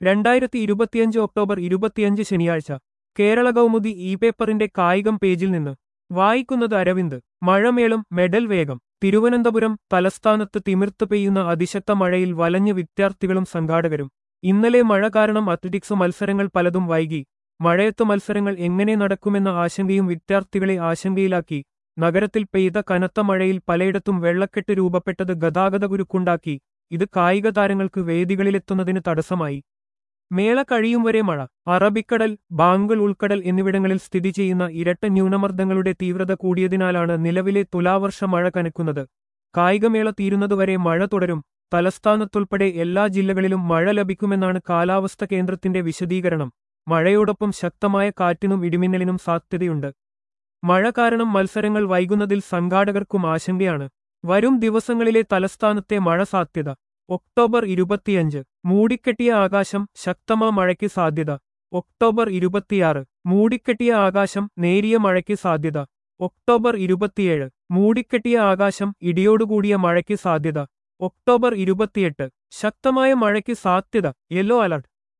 2025 October 25 ശനിയാഴ്ച Kerala Kaumudi E പേപ്പറിന്റെ കായികം പേജിൽ നിന്ന് വായിക്കുന്നത് അരവിന്ദ്. മഴമേളം മെഡൽ വേഗം. തിരുവനന്തപുരം. തലസ്ഥാനത്ത് തിമിർത്ത് പെയ്യുന്ന അതിശക്ത മഴയിൽ വലഞ്ഞ് വിദ്യാർത്ഥികളും സംഘാടകരും. ഇന്നലെ മഴ കാരണം അത്ലറ്റിക്സ് മത്സരങ്ങൾ പലതും വൈകി. മഴയത്ത് മത്സരങ്ങൾ എങ്ങനെ നടക്കുമെന്ന ആശങ്കയും വിദ്യാർത്ഥികളെ ആശങ്കയിലാക്കി. നഗരത്തിൽ പെയ്ത കനത്ത മഴയിൽ പലയിടത്തും വെള്ളക്കെട്ട് രൂപപ്പെട്ടത് ഗതാഗതക്കുരുക്കുണ്ടാക്കി. ഇത് കായിക താരങ്ങൾക്ക് വേദികളിലെത്തുന്നതിന് തടസ്സമായി. മേള കഴിയും വരെ മഴ. അറബിക്കടൽ, ബാംഗൽ ഉൾക്കടൽ എന്നിവിടങ്ങളിൽ സ്ഥിതി ചെയ്യുന്ന ഇരട്ട ന്യൂനമർദ്ദങ്ങളുടെ തീവ്രത കൂടിയതിനാലാണ് നിലവിലെ തുലാവർഷ മഴ കനക്കുന്നത്. കായികമേള തീരുന്നതുവരെ മഴ തുടരും. തലസ്ഥാനത്തുൾപ്പെടെ എല്ലാ ജില്ലകളിലും മഴ ലഭിക്കുമെന്നാണ് കാലാവസ്ഥ കേന്ദ്രത്തിന്റെ വിശദീകരണം. മഴയോടൊപ്പം ശക്തമായ കാറ്റിനും ഇടിമിന്നലിനും സാധ്യതയുണ്ട്. മഴ കാരണം മത്സരങ്ങൾ വൈകുന്നതിൽ സംഘാടകർക്കും ആശങ്കയാണ്. വരും ദിവസങ്ങളിലെ തലസ്ഥാനത്തെ മഴ സാധ്യത. ഒക്ടോബർ 25. മൂടിക്കെട്ടിയ ആകാശം, ശക്തമായ മഴയ്ക്ക് സാധ്യത. ഒക്ടോബർ 26. മൂടിക്കെട്ടിയ ആകാശം, നേരിയ മഴയ്ക്ക് സാധ്യത. ഒക്ടോബർ 27. മൂടിക്കെട്ടിയ ആകാശം, ഇടിയോടുകൂടിയ മഴയ്ക്ക് സാധ്യത. ഒക്ടോബർ 28. ശക്തമായ മഴയ്ക്ക് സാധ്യത. Yellow alert.